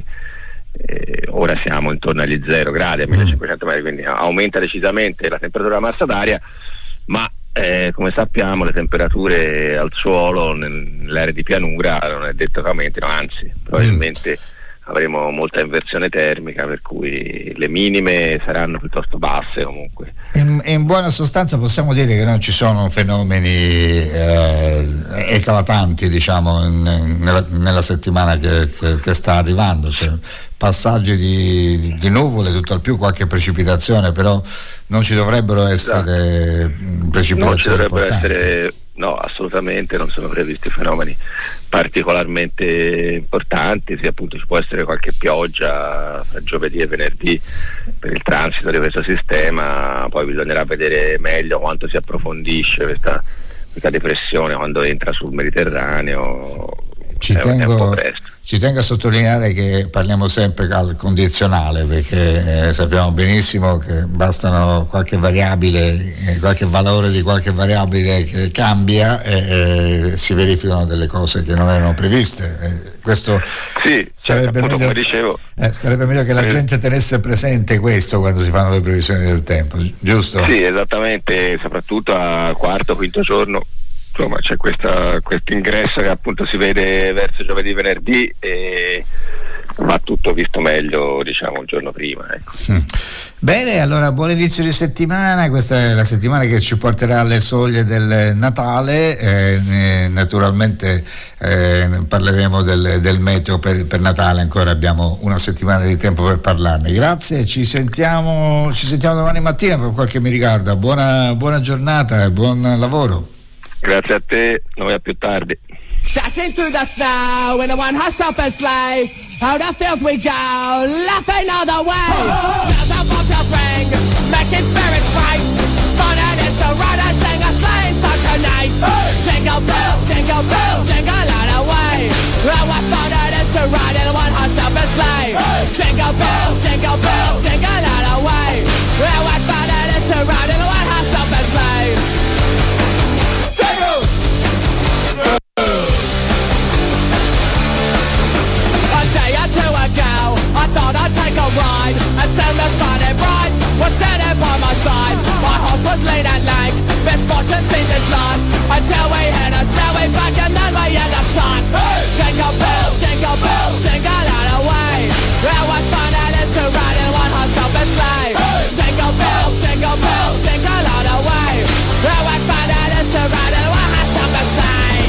Ora siamo intorno agli 0 gradi a 1500 metri, quindi aumenta decisamente la temperatura della massa d'aria, ma come sappiamo le temperature al suolo nelle aree di pianura non è detto che aumentino, anzi probabilmente avremo molta inversione termica, per cui le minime saranno piuttosto basse comunque. In buona sostanza possiamo dire che non ci sono fenomeni eclatanti nella settimana che sta arrivando, cioè passaggi di nuvole, tutto al più qualche precipitazione, però non ci dovrebbero essere precipitazioni importanti. No, assolutamente non sono previsti fenomeni particolarmente importanti. Sì, appunto ci può essere qualche pioggia fra giovedì e venerdì per il transito di questo sistema, poi bisognerà vedere meglio quanto si approfondisce questa depressione quando entra sul Mediterraneo. Ci tengo a sottolineare che parliamo sempre al condizionale, perché sappiamo benissimo che bastano qualche variabile, qualche valore di qualche variabile che cambia e si verificano delle cose che non erano previste. Questo sarebbe meglio che la gente tenesse presente questo quando si fanno le previsioni del tempo, giusto? Sì, esattamente, soprattutto al quarto, quinto giorno. Insomma, c'è questo ingresso che appunto si vede verso giovedì, venerdì, e va tutto visto meglio il giorno prima. Bene, allora buon inizio di settimana. Questa è la settimana che ci porterà alle soglie del Natale. Naturalmente parleremo del meteo per Natale, ancora abbiamo una settimana di tempo per parlarne. Grazie, ci sentiamo domani mattina per quel che mi riguarda. Buona giornata e buon lavoro. Grazie a te, noi a più tardi. Dashing through the snow in a one horse open sleigh. Out the fields we go, laughing all the way. Bells and bobtails ring, making spirits bright. Fun it is to ride and sing a sleighing song tonight. Jingle bells, jingle all the way. Well, what fun it is to ride in a one horse open sleigh. Jingle bells, jingle all the way. Well, what fun it is to ride in a one horse open sleigh. Jingle bells, jingle all the way. Well, what fun it is to ride in a one-horse open sleigh.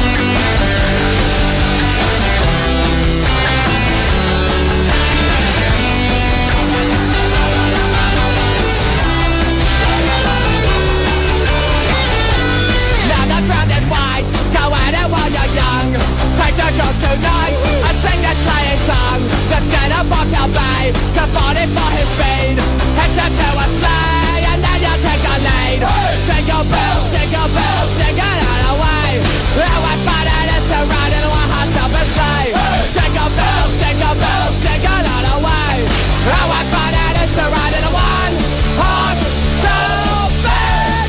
Now the ground is white, go at it while you're young. Take the girls tonight and sing the sleighing song. Just get up off your bay to body for his speed. Hitch it to a sleigh and then you take the lead. Jingle bells, jingle all the way. Oh, what fun it is to ride in a one-horse open sleigh. Jingle bells, jingle all the way. Oh, what fun it is to ride in a one-horse open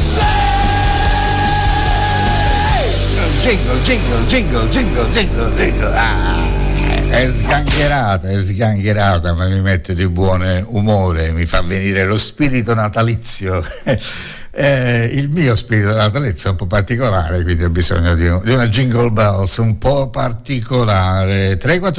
sleigh. Jingle. È sgangherata, ma mi mette di buon umore, mi fa venire lo spirito natalizio. Il mio spirito natalizio è un po' particolare, quindi ho bisogno di una Jingle Bells un po' particolare.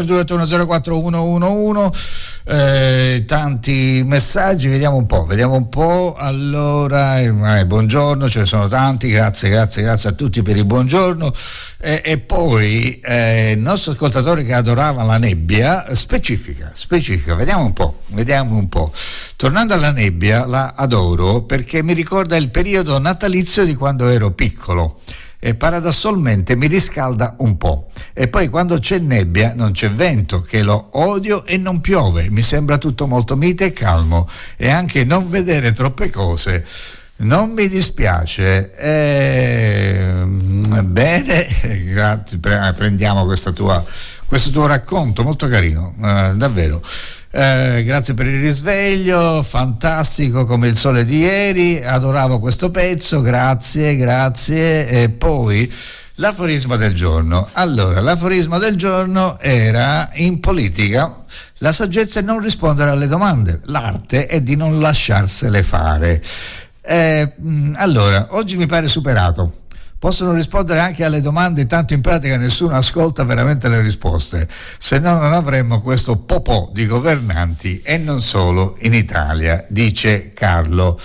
342-804-111. Tanti messaggi, vediamo un po'. Allora, buongiorno, ce ne sono tanti, grazie a tutti per il buongiorno. E poi il nostro ascoltatore che adorava la nebbia specifica, vediamo un po'. Tornando alla nebbia, la adoro perché mi ricorda il periodo natalizio di quando ero piccolo e paradossalmente mi riscalda un po'. E poi quando c'è nebbia non c'è vento, che lo odio, e non piove, mi sembra tutto molto mite e calmo, e anche non vedere troppe cose non mi dispiace. Bene, grazie, prendiamo questo tuo racconto molto carino, davvero. Grazie per il risveglio, fantastico come il sole di ieri, adoravo questo pezzo, grazie. E poi l'aforisma del giorno. Allora, l'aforisma del giorno era: in politica la saggezza è non rispondere alle domande, l'arte è di non lasciarsele fare. Allora, oggi mi pare superato. Possono rispondere anche alle domande, tanto in pratica nessuno ascolta veramente le risposte, se no non avremmo questo popò di governanti, e non solo in Italia, dice Carlo.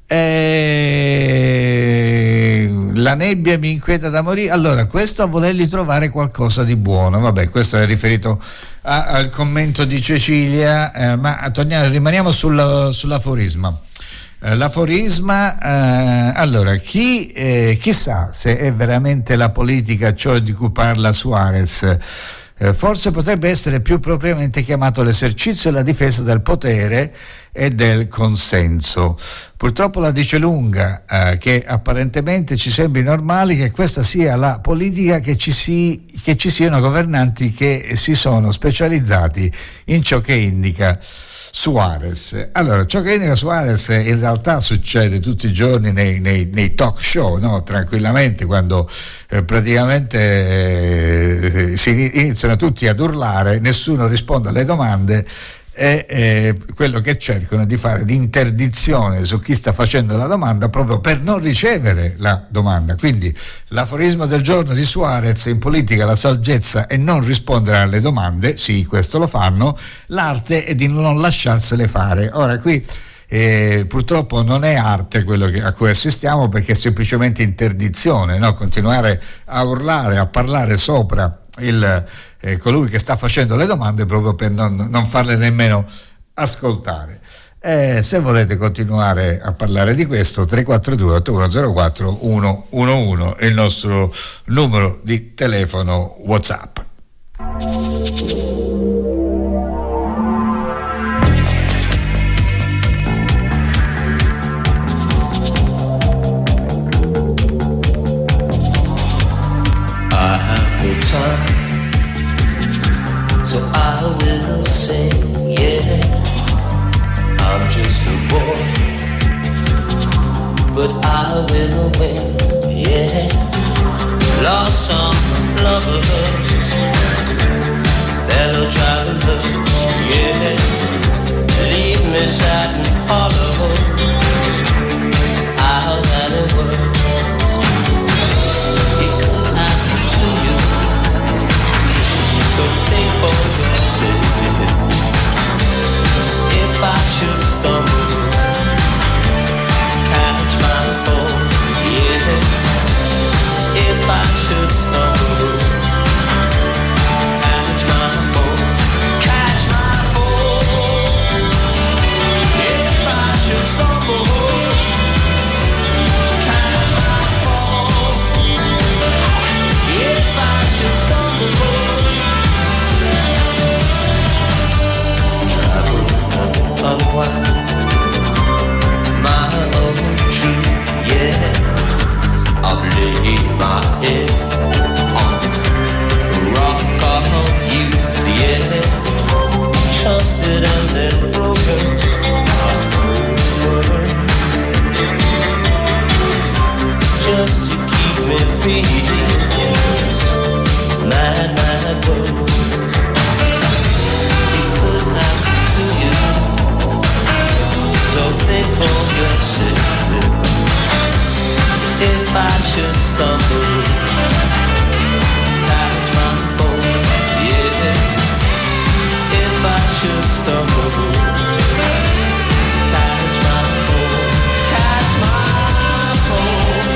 La nebbia mi inquieta da morire. Allora, questo a volergli trovare qualcosa di buono, vabbè, questo è riferito al commento di Cecilia, ma rimaniamo sull'aforisma. L'aforisma, allora, chissà se è veramente la politica ciò di cui parla Suarez. Forse potrebbe essere più propriamente chiamato l'esercizio e la difesa del potere e del consenso. Purtroppo la dice lunga, che apparentemente ci sembri normali che questa sia la politica, che ci siano governanti che si sono specializzati in ciò che indica Suarez. Allora, ciò che indica Suarez in realtà succede tutti i giorni nei talk show, no? Tranquillamente, quando praticamente si iniziano tutti ad urlare, nessuno risponde alle domande, e quello che cercano di fare di interdizione su chi sta facendo la domanda proprio per non ricevere la domanda. Quindi l'aforisma del giorno di Suarez: in politica la saggezza è non rispondere alle domande, sì, questo lo fanno, l'arte è di non lasciarsele fare. Ora qui purtroppo non è arte quello a cui assistiamo, perché è semplicemente interdizione, no? Continuare a urlare, a parlare sopra colui che sta facendo le domande proprio per non farle nemmeno ascoltare. Se volete continuare a parlare di questo, 342-8104-111 è il nostro numero di telefono WhatsApp. So I will sing, yeah. I'm just a boy, but I will win, yeah. Lost some lovers, fellow travelers, yeah. Leave me sad and hollow, I'll let it work. It could happen to you, so think for yourself. If I should stumble, busted and then broken. Just to keep me feeling, yes, mad, mad world. It could happen to you, so think for yourself. If I should stumble, catch my phone, yeah. If I should stumble, catch my phone, catch my phone.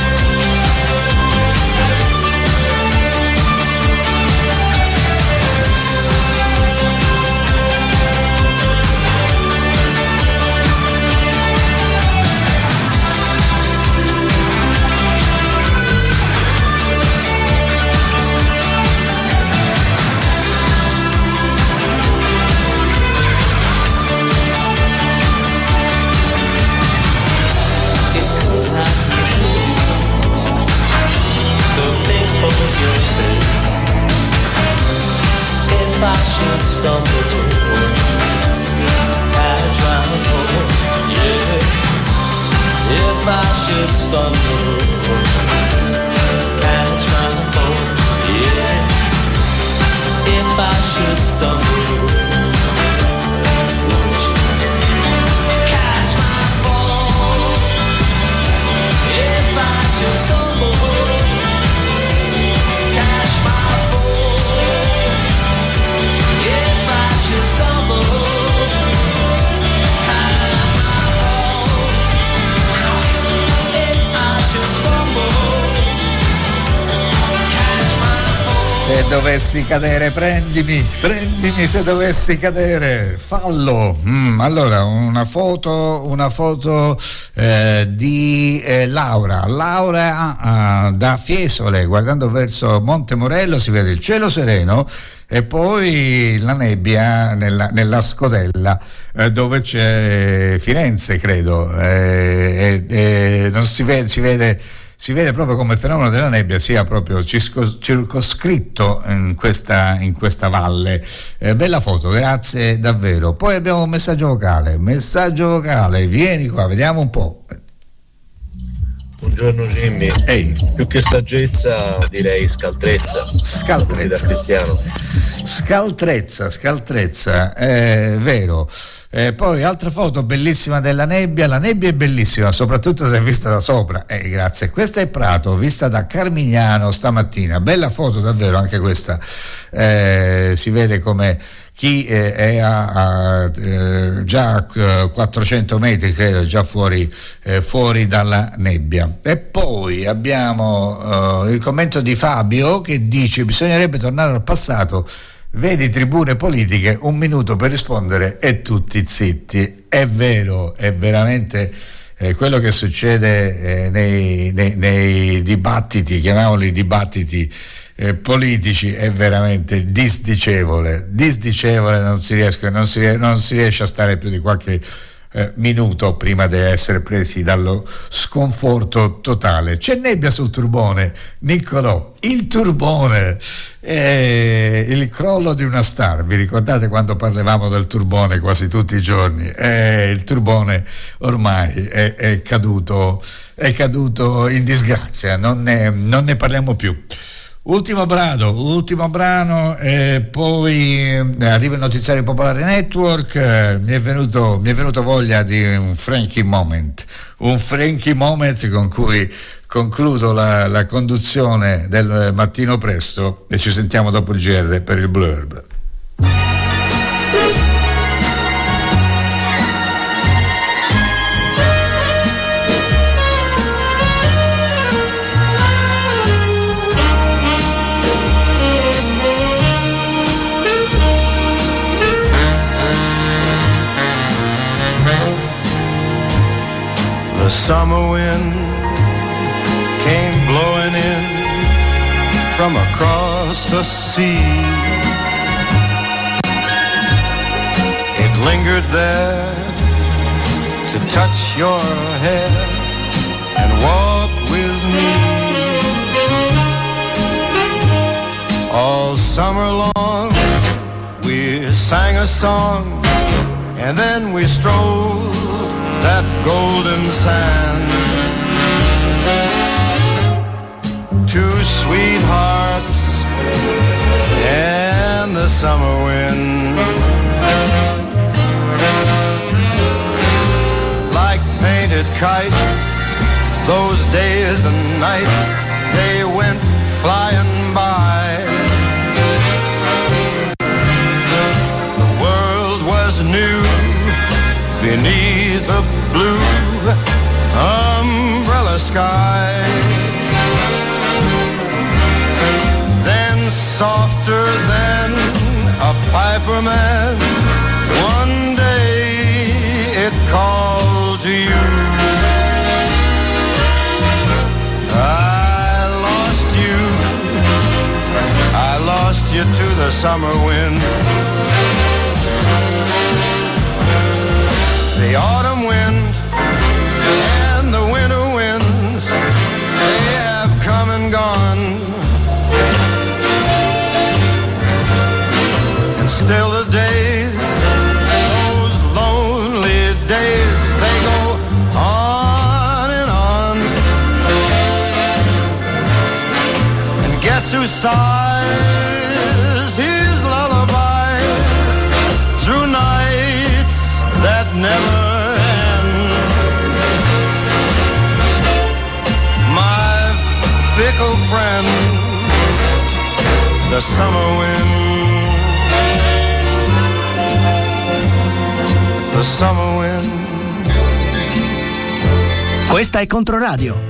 If I should stumble, catch my phone, yeah. If I should stumble, catch my phone, yeah. If I should stumble, won't you catch my phone? If I should stumble, catch my phone. If I should stumble, catch my phone. If I should stumble, catch my phone. Se dovessi cadere, prendimi se dovessi cadere, fallo. Allora, una foto di Laura da Fiesole, guardando verso Monte Morello si vede il cielo sereno e poi la nebbia nella scodella dove c'è Firenze, credo, non si vede proprio come il fenomeno della nebbia sia proprio circoscritto in questa valle. Bella foto, grazie davvero. Poi abbiamo un messaggio vocale, vieni qua, vediamo un po'. Buongiorno Jimmy. Ehi. Più che saggezza direi scaltrezza. Da cristiano. Scaltrezza, è vero. Poi altra foto bellissima della nebbia. La nebbia è bellissima, soprattutto se è vista da sopra. Grazie. Questa è Prato, vista da Carmignano stamattina. Bella foto davvero anche questa. Si vede come chi è a già 400 metri, credo, già fuori dalla nebbia. E poi abbiamo il commento di Fabio che dice: bisognerebbe tornare al passato. Vedi tribune politiche, un minuto per rispondere e tutti zitti. È vero, è veramente quello che succede nei dibattiti, chiamiamoli dibattiti politici, è veramente disdicevole, non si riesce a stare più di qualche minuto prima di essere presi dallo sconforto totale. C'è nebbia sul turbone, Niccolò, il turbone, il crollo di una star. Vi ricordate quando parlavamo del turbone quasi tutti i giorni? Il turbone ormai è caduto in disgrazia, non ne parliamo più. Ultimo brano e poi arriva il notiziario Popolare Network. Mi è venuto voglia di un Frankie Moment con cui concludo la conduzione del mattino presto e ci sentiamo dopo il GR per il blurb. The summer wind came blowing in from across the sea. It lingered there to touch your hair and walk with me. All summer long we sang a song and then we strolled that golden sand. Two sweethearts and the summer wind, like painted kites, those days and nights, they went flying by. The world was new beneath a blue umbrella sky. Then softer than a piper man, one day it called to you. I lost you to the summer wind. The autumn wind and the winter winds, they have come and gone. And still the days, those lonely days, they go on and on. And guess who sighs his lullabies through nights that never end? My fickle friend, the summer wind. The summer wind. Questa è Controradio.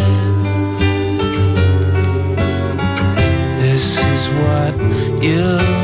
You